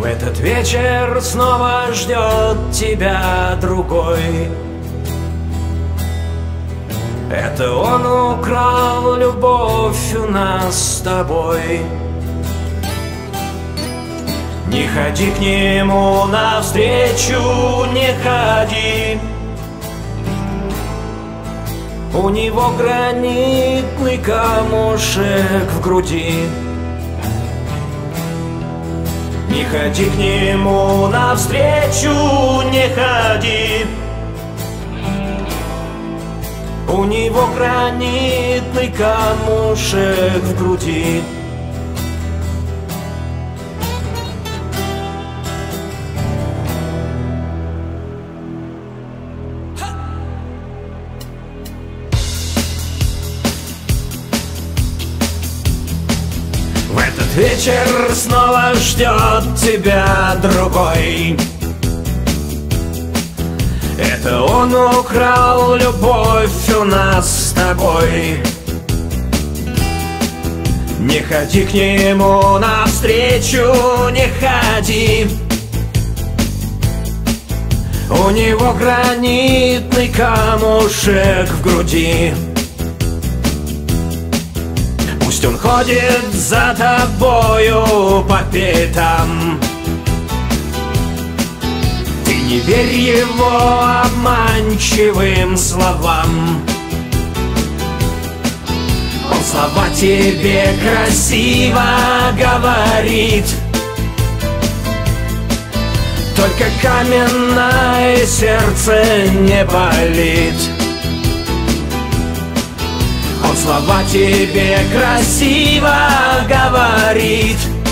этот вечер снова ждет тебя другой. Это он украл любовь у нас с тобой. Не ходи к нему навстречу, не ходи. У него гранитный камушек в груди. Не ходи к нему навстречу, не ходи. У него гранитный камушек в груди. В этот вечер снова ждет тебя другой. Это он украл любовь у нас с тобой. Не ходи к нему навстречу, не ходи. У него гранитный камушек в груди. Пусть он ходит за тобою по пятам. Ты не верь его обманчивым словам. Он слова тебе красиво говорит, только каменное сердце не болит. Он слова тебе красиво говорит,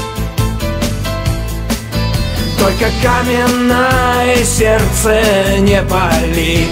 только каменное сердце не болит.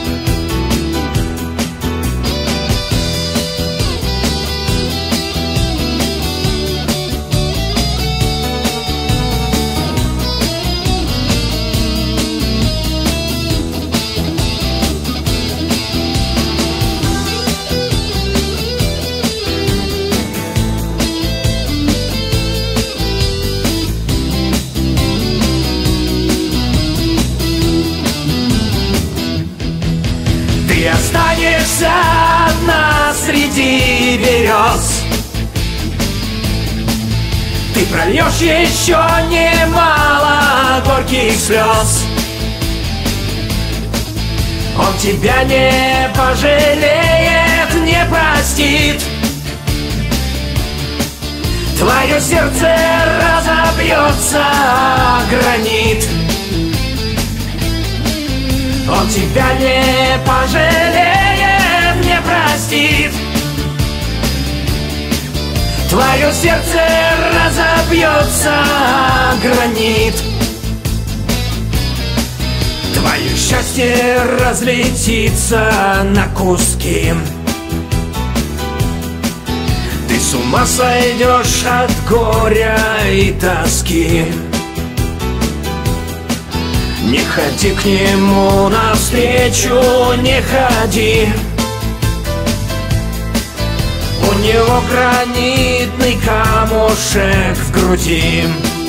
Ты останешься одна среди берез. Ты прольешь еще немало горьких слез. Он тебя не пожалеет, не простит. Твое сердце разобьется о гранит. Он тебя не пожалеет, не простит. Твое сердце разобьется о гранит. Твое счастье разлетится на куски. Ты с ума сойдешь от горя и тоски. Не ходи к нему навстречу, не ходи. У него гранитный камушек в груди.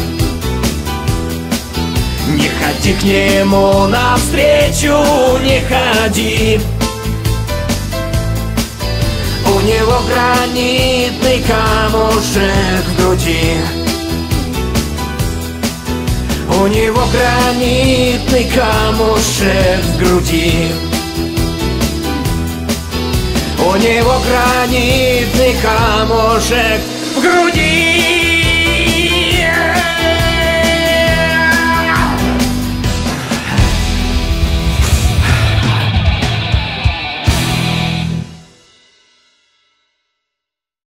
Не ходи к нему навстречу, не ходи. У него гранитный камушек в груди. У него гранитный камушек в груди. У него гранитный камушек в груди.